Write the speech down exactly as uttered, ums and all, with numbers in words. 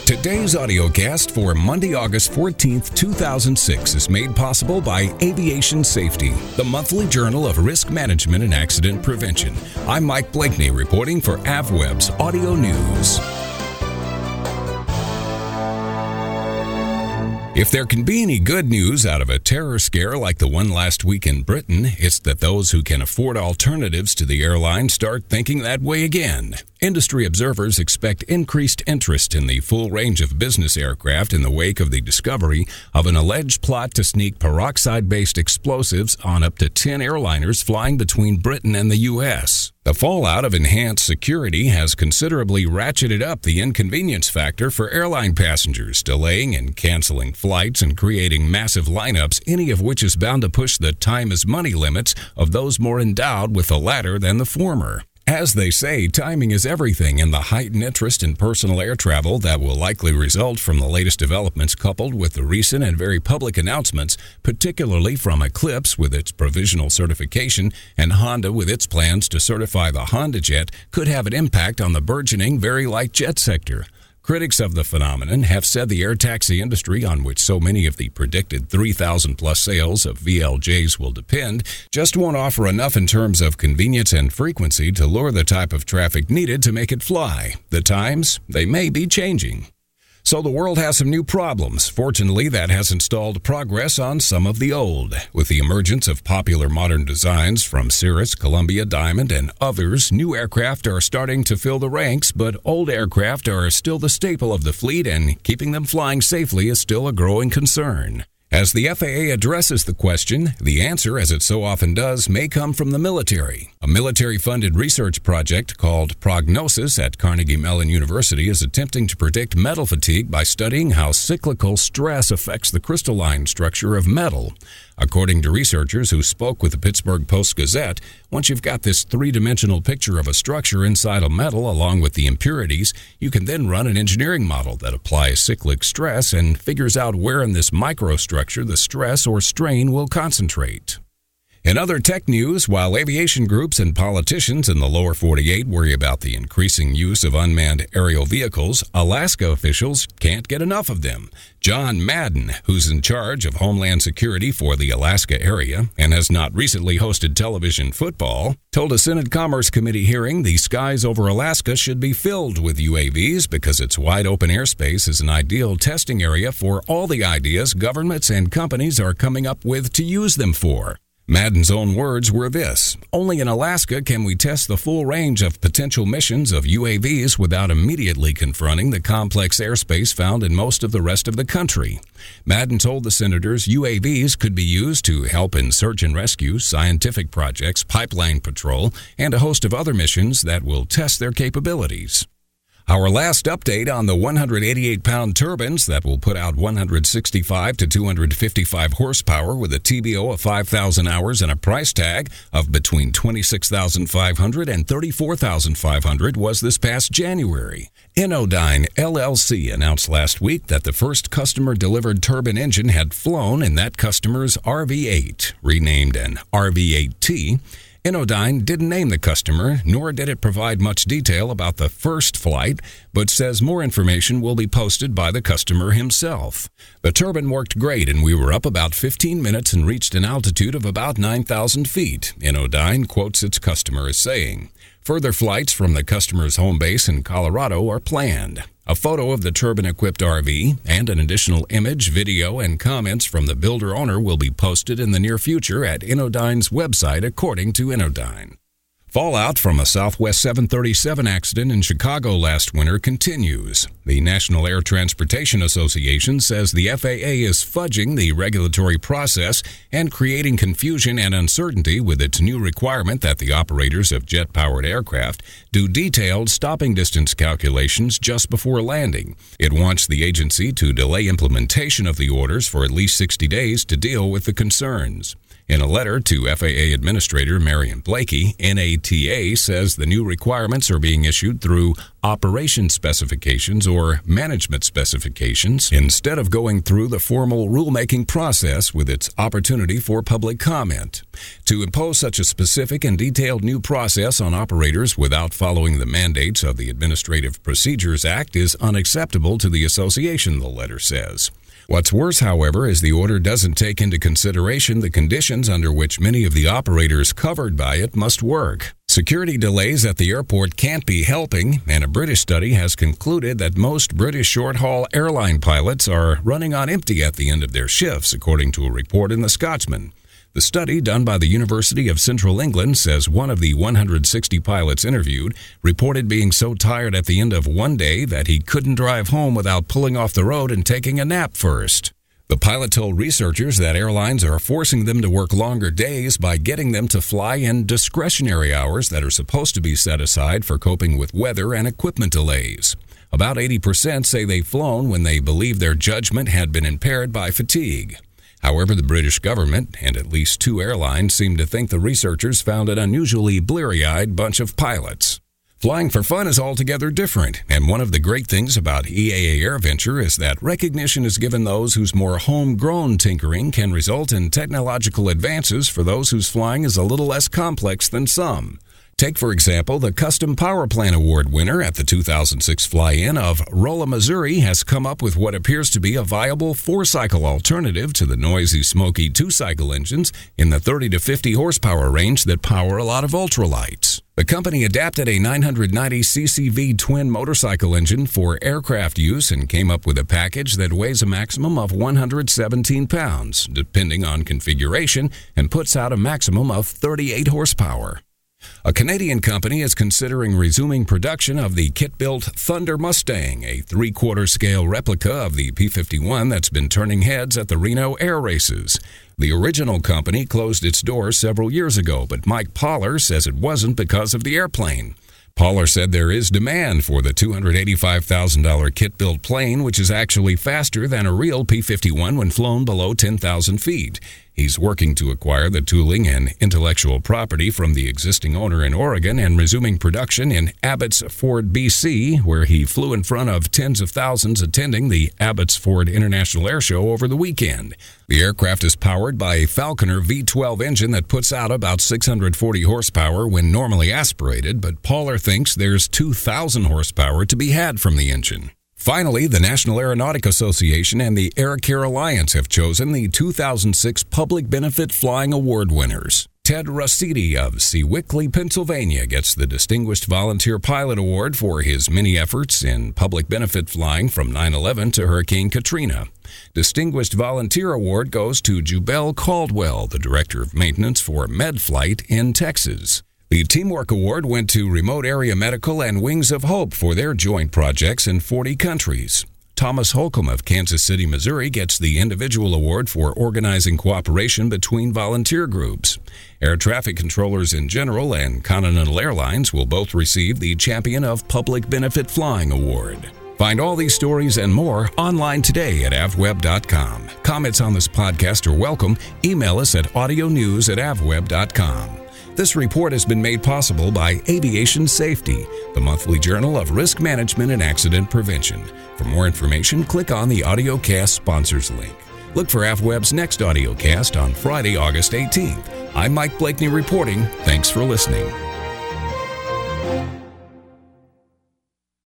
Today's audiocast for Monday, August fourteenth, two thousand six is made possible by Aviation Safety, the monthly journal of risk management and accident prevention. I'm Mike Blakeney reporting for AvWeb's Audio News. If there can be any good news out of a terror scare like the one last week in Britain, it's that those who can afford alternatives to the airline start thinking that way again. Industry observers expect increased interest in the full range of business aircraft in the wake of the discovery of an alleged plot to sneak peroxide-based explosives on up to ten airliners flying between Britain and the U S. The fallout of enhanced security has considerably ratcheted up the inconvenience factor for airline passengers, delaying and canceling flights and creating massive lineups, any of which is bound to push the time is money limits of those more endowed with the latter than the former. As they say, timing is everything, and the heightened interest in personal air travel that will likely result from the latest developments coupled with the recent and very public announcements, particularly from Eclipse with its provisional certification and Honda with its plans to certify the HondaJet, could have an impact on the burgeoning very light jet sector. Critics of the phenomenon have said the air taxi industry, on which so many of the predicted three thousand plus sales of V L Js will depend, just won't offer enough in terms of convenience and frequency to lure the type of traffic needed to make it fly. The times, they may be changing. So the world has some new problems. Fortunately, that has installed progress on some of the old. With the emergence of popular modern designs from Cirrus, Columbia, Diamond, and others, new aircraft are starting to fill the ranks, but old aircraft are still the staple of the fleet, and keeping them flying safely is still a growing concern. As the F A A addresses the question, the answer, as it so often does, may come from the military. A military-funded research project called Prognosis at Carnegie Mellon University is attempting to predict metal fatigue by studying how cyclical stress affects the crystalline structure of metal. According to researchers who spoke with the Pittsburgh Post-Gazette, once you've got this three-dimensional picture of a structure inside a metal along with the impurities, you can then run an engineering model that applies cyclic stress and figures out where in this microstructure the stress or strain will concentrate. In other tech news, while aviation groups and politicians in the lower forty-eight worry about the increasing use of unmanned aerial vehicles, Alaska officials can't get enough of them. John Madden, who's in charge of Homeland Security for the Alaska area and has not recently hosted television football, told a Senate Commerce Committee hearing the skies over Alaska should be filled with U A Vs because its wide open airspace is an ideal testing area for all the ideas governments and companies are coming up with to use them for. Madden's own words were this: "Only in Alaska can we test the full range of potential missions of U A Vs without immediately confronting the complex airspace found in most of the rest of the country." Madden told the senators U A Vs could be used to help in search and rescue, scientific projects, pipeline patrol, and a host of other missions that will test their capabilities. Our last update on the one hundred eighty-eight pound turbines that will put out one hundred sixty-five to two hundred fifty-five horsepower with a T B O of five thousand hours and a price tag of between twenty-six thousand five hundred dollars and thirty-four thousand five hundred dollars was this past January. Inodyne L L C announced last week that the first customer-delivered turbine engine had flown in that customer's R V eight, renamed an R V eight T. Inodyne didn't name the customer, nor did it provide much detail about the first flight, but says more information will be posted by the customer himself. The turbine worked great, and we were up about fifteen minutes and reached an altitude of about nine thousand feet, Inodyne quotes its customer as saying. Further flights from the customer's home base in Colorado are planned. A photo of the turbine-equipped R V and an additional image, video, and comments from the builder-owner will be posted in the near future at Inodyne's website, according to Inodyne. Fallout from a Southwest seven thirty-seven accident in Chicago last winter continues. The National Air Transportation Association says the F A A is fudging the regulatory process and creating confusion and uncertainty with its new requirement that the operators of jet-powered aircraft do detailed stopping distance calculations just before landing. It wants the agency to delay implementation of the orders for at least sixty days to deal with the concerns. In a letter to F A A Administrator Marion Blakey, N A T A says the new requirements are being issued through operation specifications or management specifications instead of going through the formal rulemaking process with its opportunity for public comment. To impose such a specific and detailed new process on operators without following the mandates of the Administrative Procedures Act is unacceptable to the association, the letter says. What's worse, however, is the order doesn't take into consideration the conditions under which many of the operators covered by it must work. Security delays at the airport can't be helping, and a British study has concluded that most British short-haul airline pilots are running on empty at the end of their shifts, according to a report in The Scotsman. The study, done by the University of Central England, says one of the one hundred sixty pilots interviewed reported being so tired at the end of one day that he couldn't drive home without pulling off the road and taking a nap first. The pilot told researchers that airlines are forcing them to work longer days by getting them to fly in discretionary hours that are supposed to be set aside for coping with weather and equipment delays. About eighty percent say they've flown when they believe their judgment had been impaired by fatigue. However, the British government and at least two airlines seem to think the researchers found an unusually bleary-eyed bunch of pilots. Flying for fun is altogether different, and one of the great things about E A A AirVenture is that recognition is given those whose more homegrown tinkering can result in technological advances for those whose flying is a little less complex than some. Take, for example, the Custom Power Plant Award winner at the two thousand six fly-in of Rolla, Missouri has come up with what appears to be a viable four-cycle alternative to the noisy, smoky two-cycle engines in the thirty to fifty horsepower range that power a lot of ultralights. The company adapted a nine hundred ninety c c V-twin motorcycle engine for aircraft use and came up with a package that weighs a maximum of one hundred seventeen pounds, depending on configuration, and puts out a maximum of thirty-eight horsepower. A Canadian company is considering resuming production of the kit-built Thunder Mustang, a three-quarter scale replica of the P fifty-one that's been turning heads at the Reno Air Races. The original company closed its doors several years ago, but Mike Poller says it wasn't because of the airplane. Poller said there is demand for the two hundred eighty-five thousand dollars kit-built plane, which is actually faster than a real P fifty-one when flown below ten thousand feet. He's working to acquire the tooling and intellectual property from the existing owner in Oregon and resuming production in Abbotsford, B C, where he flew in front of tens of thousands attending the Abbotsford International Air Show over the weekend. The aircraft is powered by a Falconer V twelve engine that puts out about six hundred forty horsepower when normally aspirated, but Poller thinks there's two thousand horsepower to be had from the engine. Finally, the National Aeronautic Association and the Air Care Alliance have chosen the two thousand six Public Benefit Flying Award winners. Ted Rossiti of Sewickley, Pennsylvania gets the Distinguished Volunteer Pilot Award for his many efforts in public benefit flying from nine eleven to Hurricane Katrina. Distinguished Volunteer Award goes to Jubel Caldwell, the Director of Maintenance for MedFlight in Texas. The Teamwork Award went to Remote Area Medical and Wings of Hope for their joint projects in forty countries. Thomas Holcomb of Kansas City, Missouri gets the Individual Award for organizing cooperation between volunteer groups. Air traffic controllers in general and Continental Airlines will both receive the Champion of Public Benefit Flying Award. Find all these stories and more online today at avweb dot com. Comments on this podcast are welcome. Email us at audionews at avweb dot com. This report has been made possible by Aviation Safety, the monthly journal of risk management and accident prevention. For more information, click on the AudioCast sponsors link. Look for AvWeb's next AudioCast on Friday, August eighteenth. I'm Mike Blakeney reporting. Thanks for listening.